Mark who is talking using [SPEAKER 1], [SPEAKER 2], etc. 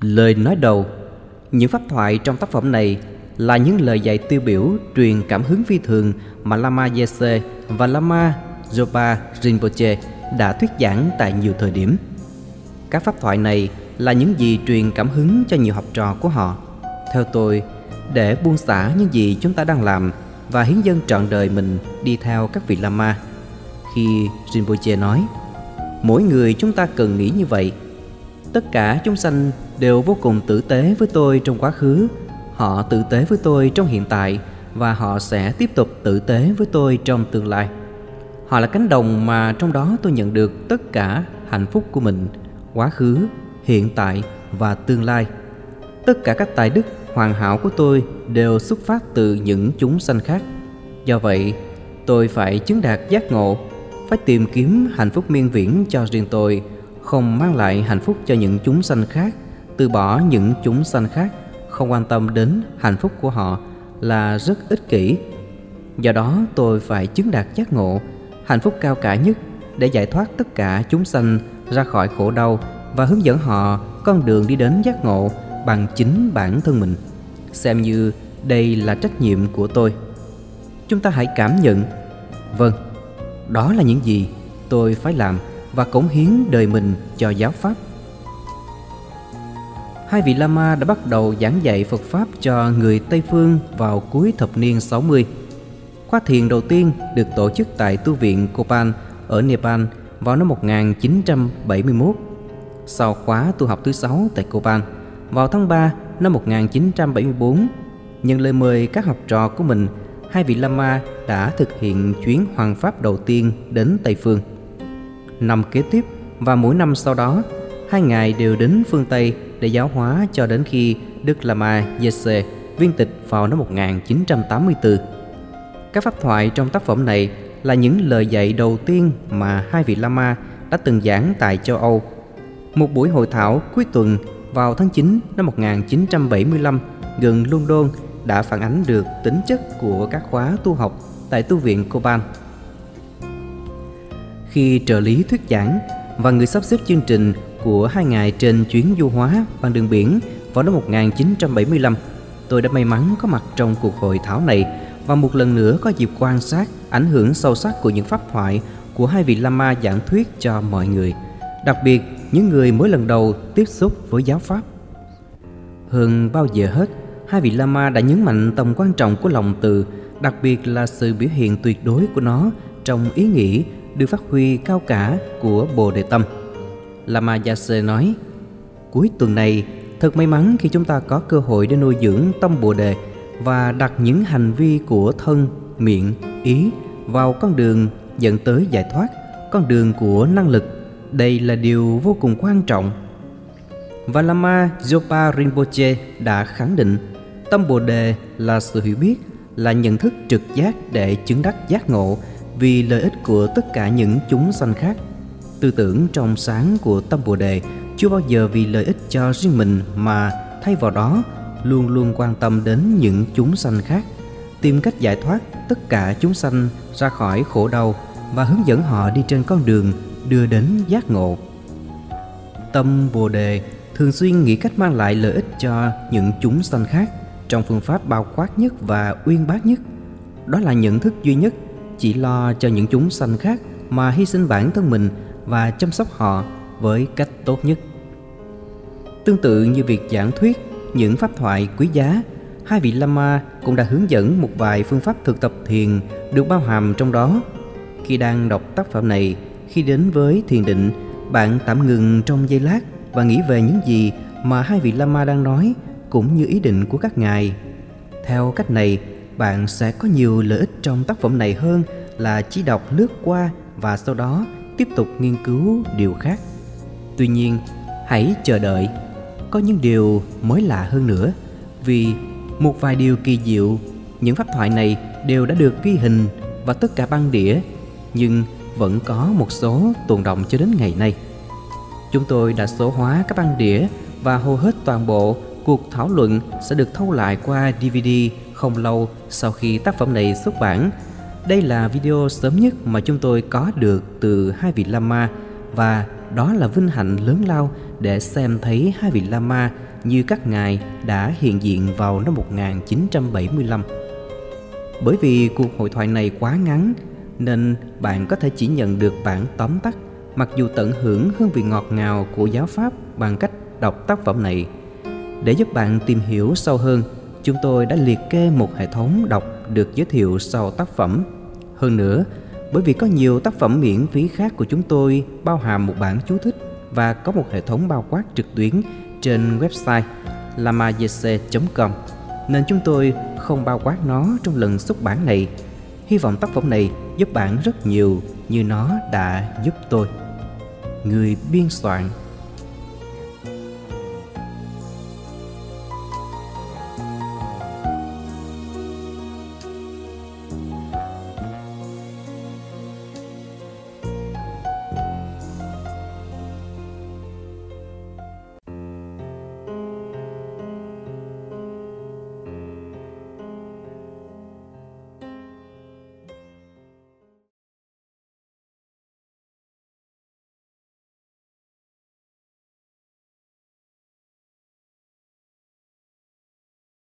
[SPEAKER 1] Lời nói đầu. Những pháp thoại trong tác phẩm này là những lời dạy tiêu biểu truyền cảm hứng phi thường mà Lama Yese và Lama Zopa Rinpoche đã thuyết giảng tại nhiều thời điểm. Các pháp thoại này là những gì truyền cảm hứng cho nhiều học trò của họ. Theo tôi, để buông xả những gì chúng ta đang làm và hiến dâng trọn đời mình đi theo các vị Lama. Khi Rinpoche nói, mỗi người chúng ta cần nghĩ như vậy. Tất cả chúng sanh đều vô cùng tử tế với tôi trong quá khứ, họ tử tế với tôi trong hiện tại và họ sẽ tiếp tục tử tế với tôi trong tương lai. Họ là cánh đồng mà trong đó tôi nhận được tất cả hạnh phúc của mình, quá khứ, hiện tại và tương lai. Tất cả các tài đức hoàn hảo của tôi đều xuất phát từ những chúng sanh khác. Do vậy, tôi phải chứng đạt giác ngộ, phải tìm kiếm hạnh phúc miên viễn cho riêng tôi, không mang lại hạnh phúc cho những chúng sanh khác, từ bỏ những chúng sanh khác, không quan tâm đến hạnh phúc của họ là rất ích kỷ. Do đó tôi phải chứng đạt giác ngộ, hạnh phúc cao cả nhất để giải thoát tất cả chúng sanh ra khỏi khổ đau và hướng dẫn họ con đường đi đến giác ngộ bằng chính bản thân mình. Xem như đây là trách nhiệm của tôi. Chúng ta hãy cảm nhận, vâng, đó là những gì tôi phải làm và cống hiến đời mình cho giáo pháp. Hai vị Lama đã bắt đầu giảng dạy Phật Pháp cho người Tây Phương vào cuối thập niên 60. Khóa thiền đầu tiên được tổ chức tại tu viện Kopan ở Nepal vào năm 1971. Sau khóa tu học thứ 6 tại Kopan vào tháng 3 năm 1974, nhận lời mời các học trò của mình, hai vị Lama đã thực hiện chuyến hoằng pháp đầu tiên đến Tây Phương. Năm kế tiếp và mỗi năm sau đó, hai ngài đều đến phương Tây để giáo hóa cho đến khi Đức Lama Yese viên tịch vào năm 1984. Các pháp thoại trong tác phẩm này là những lời dạy đầu tiên mà hai vị Lama đã từng giảng tại châu Âu. Một buổi hội thảo cuối tuần vào tháng 9 năm 1975 gần London đã phản ánh được tính chất của các khóa tu học tại tu viện Kopan. Khi trợ lý thuyết giảng và người sắp xếp chương trình của hai ngài trên chuyến du hóa bằng đường biển vào năm 1975, tôi đã may mắn có mặt trong cuộc hội thảo này và một lần nữa có dịp quan sát ảnh hưởng sâu sắc của những pháp thoại của hai vị Lama giảng thuyết cho mọi người, đặc biệt những người mới lần đầu tiếp xúc với giáo pháp. Hơn bao giờ hết, hai vị Lama đã nhấn mạnh tầm quan trọng của lòng từ, đặc biệt là sự biểu hiện tuyệt đối của nó trong ý nghĩ được phát huy cao cả của Bồ Đề Tâm. Lama Yase nói, cuối tuần này thật may mắn khi chúng ta có cơ hội để nuôi dưỡng tâm Bồ Đề và đặt những hành vi của thân, miệng, ý vào con đường dẫn tới giải thoát, con đường của năng lực. Đây là điều vô cùng quan trọng. Và Lama Zopa Rinpoche đã khẳng định tâm Bồ Đề là sự hiểu biết, là nhận thức trực giác để chứng đắc giác ngộ vì lợi ích của tất cả những chúng sanh khác. Tư tưởng trong sáng của tâm Bồ Đề chưa bao giờ vì lợi ích cho riêng mình mà thay vào đó luôn luôn quan tâm đến những chúng sanh khác, tìm cách giải thoát tất cả chúng sanh ra khỏi khổ đau và hướng dẫn họ đi trên con đường đưa đến giác ngộ. Tâm Bồ Đề thường xuyên nghĩ cách mang lại lợi ích cho những chúng sanh khác trong phương pháp bao quát nhất và uyên bác nhất. Đó là nhận thức duy nhất, chỉ lo cho những chúng sanh khác mà hy sinh bản thân mình và chăm sóc họ với cách tốt nhất. Tương tự như việc giảng thuyết những pháp thoại quý giá, hai vị Lama cũng đã hướng dẫn một vài phương pháp thực tập thiền được bao hàm trong đó. Khi đang đọc tác phẩm này, khi đến với thiền định, bạn tạm ngừng trong giây lát và nghĩ về những gì mà hai vị Lama đang nói, cũng như ý định của các ngài. Theo cách này, bạn sẽ có nhiều lợi ích trong tác phẩm này hơn là chỉ đọc lướt qua và sau đó tiếp tục nghiên cứu điều khác. Tuy nhiên, hãy chờ đợi. Có những điều mới lạ hơn nữa, vì một vài điều kỳ diệu, những pháp thoại này đều đã được ghi hình và tất cả băng đĩa, nhưng vẫn có một số tồn đọng cho đến ngày nay. Chúng tôi đã số hóa các băng đĩa và hầu hết toàn bộ cuộc thảo luận sẽ được thâu lại qua DVD không lâu sau khi tác phẩm này xuất bản. Đây là video sớm nhất mà chúng tôi có được từ hai vị Lama và đó là vinh hạnh lớn lao để xem thấy hai vị Lama như các ngài đã hiện diện vào năm 1975. Bởi vì cuộc hội thoại này quá ngắn nên bạn có thể chỉ nhận được bản tóm tắt, mặc dù tận hưởng hương vị ngọt ngào của giáo pháp bằng cách đọc tác phẩm này. Để giúp bạn tìm hiểu sâu hơn, chúng tôi đã liệt kê một hệ thống đọc được giới thiệu sau tác phẩm. Hơn nữa, bởi vì có nhiều tác phẩm miễn phí khác của chúng tôi bao hàm một bản chú thích và có một hệ thống bao quát trực tuyến trên website lamayese.com, nên chúng tôi không bao quát nó trong lần xuất bản này. Hy vọng tác phẩm này giúp bạn rất nhiều như nó đã giúp tôi. Người biên soạn